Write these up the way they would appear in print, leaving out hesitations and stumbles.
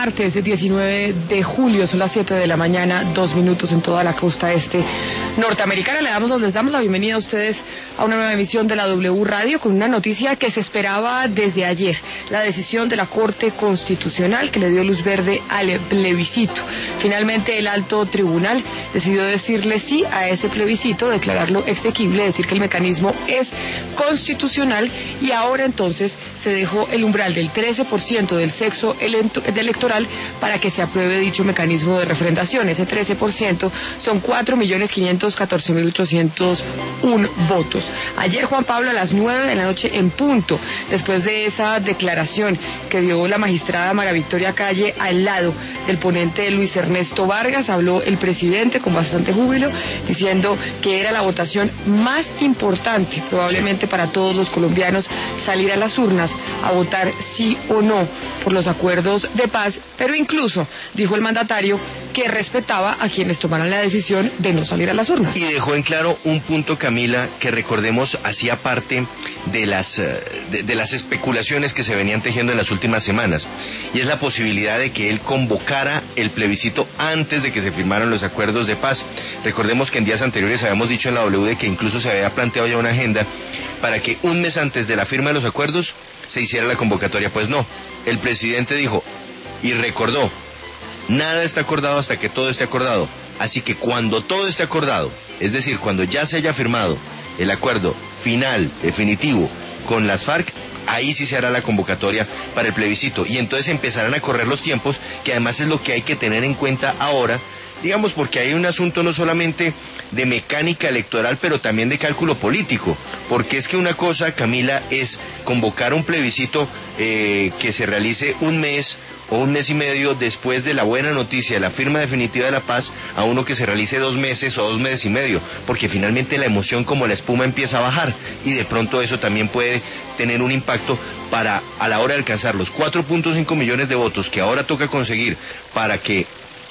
martes 19 de julio, son las 7 de la mañana, 2 minutos en toda la costa este norteamericana. Les damos la bienvenida a ustedes a una nueva emisión de la W Radio con una noticia que se esperaba desde ayer, la decisión de la Corte Constitucional que le dio luz verde al plebiscito. Finalmente el alto tribunal decidió decirle sí a ese plebiscito, declararlo exequible, decir que el mecanismo es constitucional, y ahora entonces se dejó el umbral del 13% del sexo electoral para que se apruebe dicho mecanismo de refrendación. Ese 13% son 4.514.801 votos. Ayer, Juan Pablo, a las 9 de la noche en punto, después de esa declaración que dio la magistrada María Victoria Calle al lado del ponente Luis Ernesto Vargas, habló el presidente con bastante júbilo, diciendo que era la votación más importante probablemente para todos los colombianos, salir a las urnas a votar sí o no por los acuerdos de paz, pero incluso dijo el mandatario que respetaba a quienes tomaran la decisión de no salir a las urnas. Y dejó en claro un punto, Camila, que recordemos hacía parte de las especulaciones que se venían tejiendo en las últimas semanas, y es la posibilidad de que él convocara el plebiscito antes de que se firmaran los acuerdos de paz. Recordemos que en días anteriores habíamos dicho en la W de que incluso se había planteado ya una agenda para que un mes antes de la firma de los acuerdos se hiciera la convocatoria. Pues no, el presidente dijo y recordó: nada está acordado hasta que todo esté acordado. Así que cuando todo esté acordado, es decir, cuando ya se haya firmado el acuerdo final, definitivo, con las FARC, ahí sí se hará la convocatoria para el plebiscito. Y entonces empezarán a correr los tiempos, que además es lo que hay que tener en cuenta ahora, digamos, porque hay un asunto no solamente de mecánica electoral, pero también de cálculo político, porque es que una cosa, Camila, es convocar un plebiscito que se realice un mes o un mes y medio después de la buena noticia de la firma definitiva de la paz, a uno que se realice 2 meses o 2 meses y medio, porque finalmente la emoción como la espuma empieza a bajar, y de pronto eso también puede tener un impacto para, a la hora de alcanzar los 4.5 millones de votos que ahora toca conseguir para que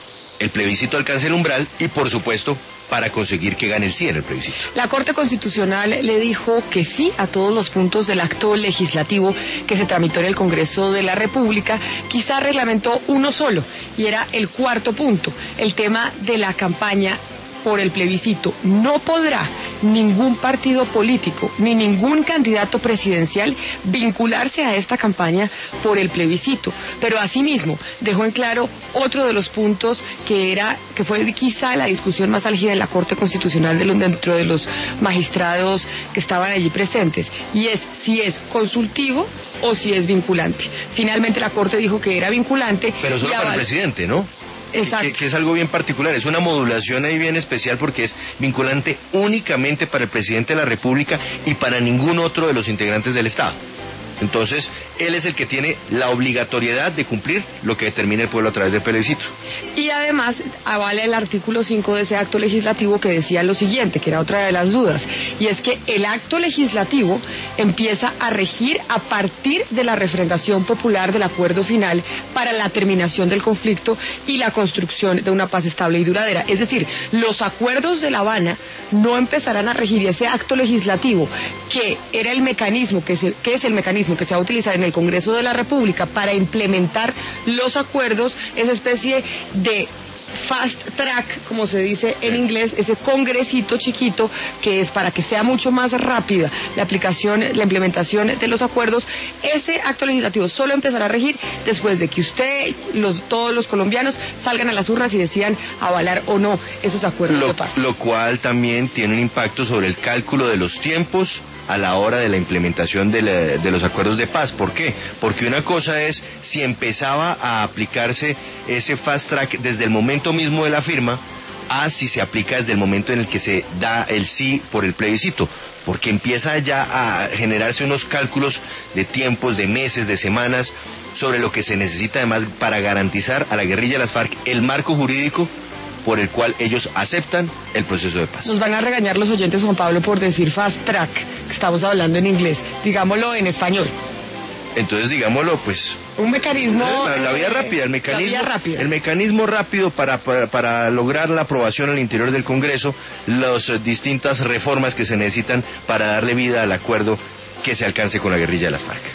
el plebiscito alcance el umbral, y por supuesto para conseguir que gane el sí en el plebiscito. La Corte Constitucional le dijo que sí a todos los puntos del acto legislativo que se tramitó en el Congreso de la República. Quizá reglamentó uno solo, y era el cuarto punto, el tema de la campaña por el plebiscito. No podrá ningún partido político ni ningún candidato presidencial vincularse a esta campaña por el plebiscito, pero asimismo dejó en claro otro de los puntos que fue quizá la discusión más álgida en la Corte Constitucional dentro de los magistrados que estaban allí presentes, y es si es consultivo o si es vinculante. Finalmente la Corte dijo que era vinculante. Pero solo para el presidente, ¿no? Exacto. Que es algo bien particular, es una modulación ahí bien especial, porque es vinculante únicamente para el presidente de la República y para ningún otro de los integrantes del Estado. Entonces, él es el que tiene la obligatoriedad de cumplir lo que determine el pueblo a través del plebiscito. Y además avala el artículo 5 de ese acto legislativo, que decía lo siguiente, que era otra de las dudas, y es que el acto legislativo empieza a regir a partir de la refrendación popular del acuerdo final para la terminación del conflicto y la construcción de una paz estable y duradera. Es decir, los acuerdos de La Habana no empezarán a regir, y ese acto legislativo, que era el mecanismo, que es el mecanismo que se va a utilizar en el Congreso de la República para implementar los acuerdos, esa especie de fast track, como se dice en inglés, ese congresito chiquito que es para que sea mucho más rápida la implementación de los acuerdos. Ese acto legislativo solo empezará a regir después de que todos los colombianos salgan a las urnas y decidan avalar o no esos acuerdos de paz. Lo cual también tiene un impacto sobre el cálculo de los tiempos a la hora de la implementación de los acuerdos de paz. ¿Por qué? Porque una cosa es si empezaba a aplicarse ese fast track desde el momento mismo de la firma, a si se aplica desde el momento en el que se da el sí por el plebiscito, porque empieza ya a generarse unos cálculos de tiempos, de meses, de semanas, sobre lo que se necesita además para garantizar a la guerrilla de las FARC el marco jurídico por el cual ellos aceptan el proceso de paz. Nos van a regañar los oyentes, Juan Pablo, por decir fast track, que estamos hablando en inglés. Digámoslo en español. Entonces, digámoslo, pues... Un mecanismo... La vía rápida, el mecanismo rápido para lograr la aprobación al interior del Congreso, las distintas reformas que se necesitan para darle vida al acuerdo que se alcance con la guerrilla de las FARC.